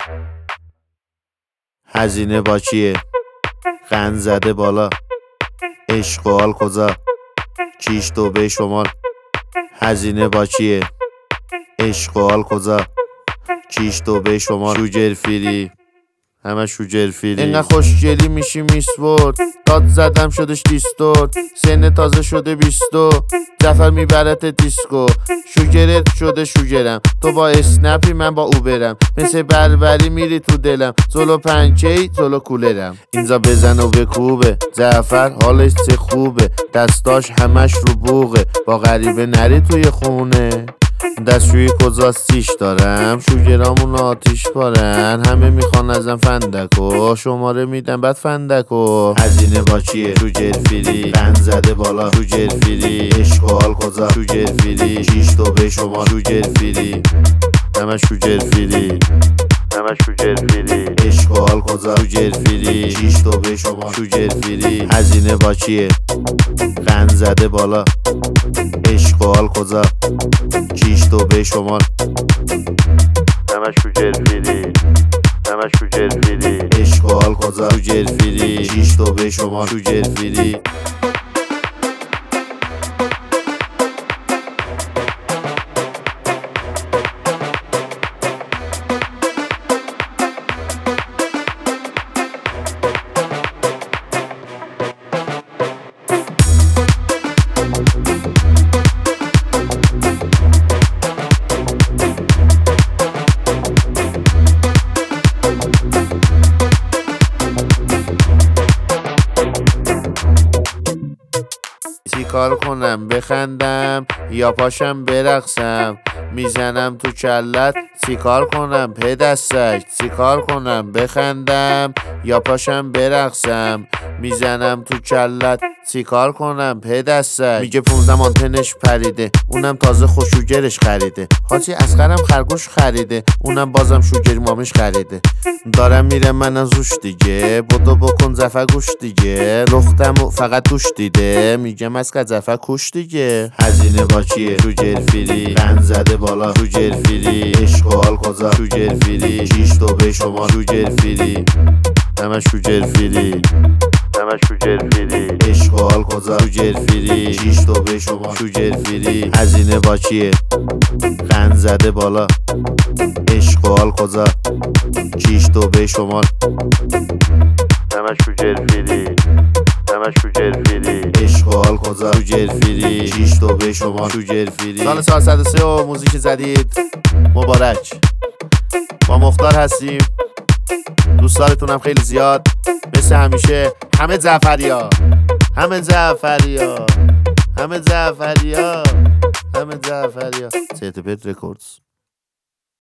هزینه با کیه؟ قند زده بالا. عشق و حال کجا؟ کیش توبه شمال. هزینه با کیه؟ عشق و حال کجا؟ کیش توبه شمال. شوگر فری، همه شوگر فری. اینقدر خوشگلی میشی میسورد، داد زدم شدش دیستورد. سن تازه شده 20، زفر میبرت دیسکو. شوگرت شده شوگرم، تو با اسنپی من با اوبرم. مثل بربری میری تو دلم، زلو پنکی زلو کولرم. اینجا بزن و بکوبه، زفر حالش چه خوبه. دستاش همش رو بوغه، با غریبه نری توی خونه. دستشویی کجاستیش دارم، شوگرامون آتیش بارن. همه میخوان ازم فندکو، شماره میدم بعد فندکو. هزینه با کیه؟ شوگر فری، قند زده بالا. شوگر فری، عشق و حال کجا؟ شوگر فری، کیش توبه شما. شوگر فری، همه شوگر فری، همه شوگر فری. عشق و حال کجا؟ شوگر فری، کیش توبه شما. شوگر فری. هزینه با کیه؟ قند زده بالا. عشق و حال کجا؟ کیش توبه شمال. همه شوگر فری، همه شوگر فری. عشق و حال کجا؟ شوگر فری، کیش توبه شمال. شوگر فری. چیکار کنم؟ بخندم یا پاشم برقصم؟ میزنم تو کلت، چیکار کنم؟ پدستک. چیکار کنم؟ بخندم یا پاشم برقصم؟ میزنم تو کلت، چیکار کنم؟ پدستک. میگه 15 آنتنش پریده، اونم تازه خوشوگرش خریده. حاجی اصغرم خرگوش خریده، اونم بازم شوگر مامش خریده. دارم میرم من از اوش دیگه، بدو بکن زفر گوش دیگه. لختم فقط دوش دیده، میگم از که زفر کوش دیگه. هزینه با کیه؟ شوگر فری، قند زده بالا. شوگر فری، عشق و حال کجا؟ شوگر فری، کیش توبه شما. شوگر فری، همه شوگر فری، همه شوگر فری. عشق و حال کجا؟ شوگر فری، کیش توبه شما. شوگر فری. هزینه با کیه؟ قند زده بالا. عشق و حال کجا؟ کیش توبه شمال. همه شوگر فری، همه شوگر فری. عشق و حال کجا؟ شوگر فری، کیش توبه شمال. شوگر فری. سال 403 و موزیک زدید مبارک. با مختار هستیم، دوستارتونم خیلی زیاد. مثل همیشه همه زعفریا، همه زعفریا، همه زعفریا، همه زعفریا. سیت پت رکوردز.